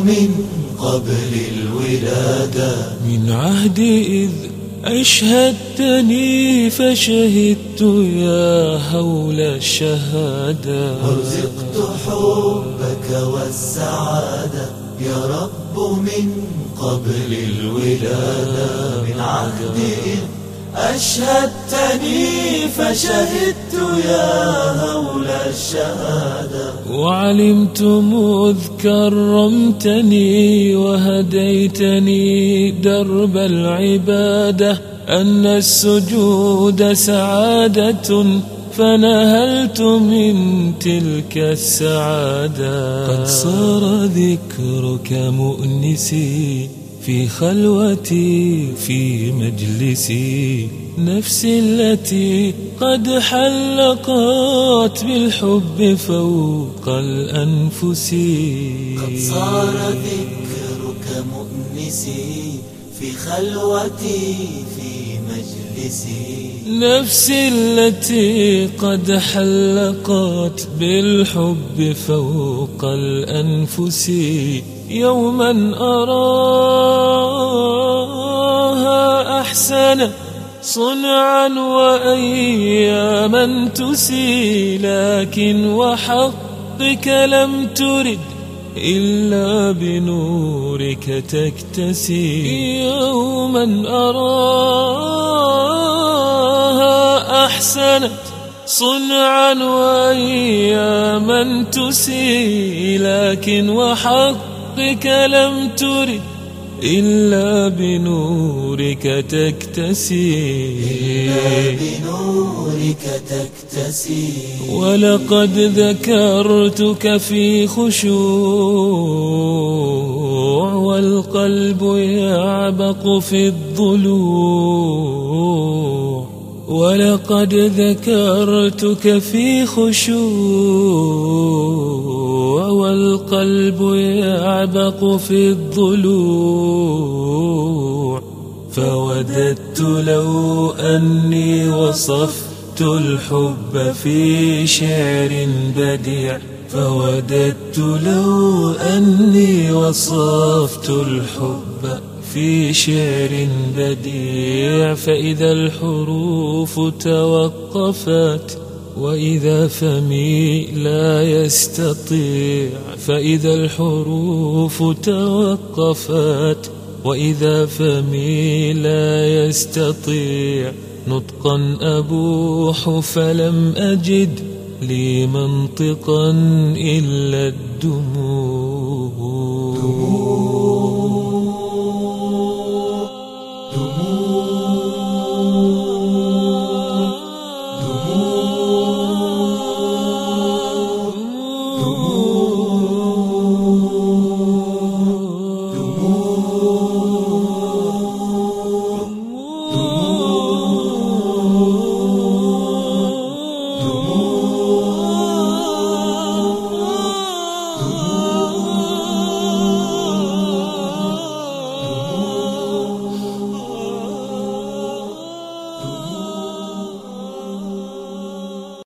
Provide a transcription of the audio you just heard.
من قبل الولادة. من عهد إذ أشهدتني فشهدت يا هول الشهادة. ورزقت حبك والسعادة يا رب من قبل الولادة. من عهد إذ أشهدتني فشهدت يا هول الشهادة. وعلمت مذ كرمتني وهديتني درب العبادة أن السجود سعادة فنهلت من تلك السعادة. قد صار ذكرك مؤنسي في خلوتي في مجلسي. نفسي التي قد حلقت بالحب فوق الأنفس. قد صار ذكرك مؤنسي في خلوتي في مجلسي. نفسي التي قد حلقت بالحب فوق الأنفس. يوما أراها أحسن صنعا وأياما تسي. لكن وحقك لم ترد إلا بنورك تكتسي. يوما أراها أحسنت صنعا وأياما تسي. لكن وحقك لم ترد إلا بنورك تكتسي. ولقد ذكرتك في خشوع والقلب يعبق في الضلوع. ولقد ذكرتك في خشوع والقلب يعبق في الضلوع. فوددت لو أني وصفت الحب في شعر بديع. فوددت لو أني وصفت الحب في شعر بديع. فإذا الحروف توقفت وإذا فمي لا يستطيع. فإذا الحروف توقفت وإذا فمي لا يستطيع. نطقا أبوح فلم أجد لي منطقا إلا الدموع.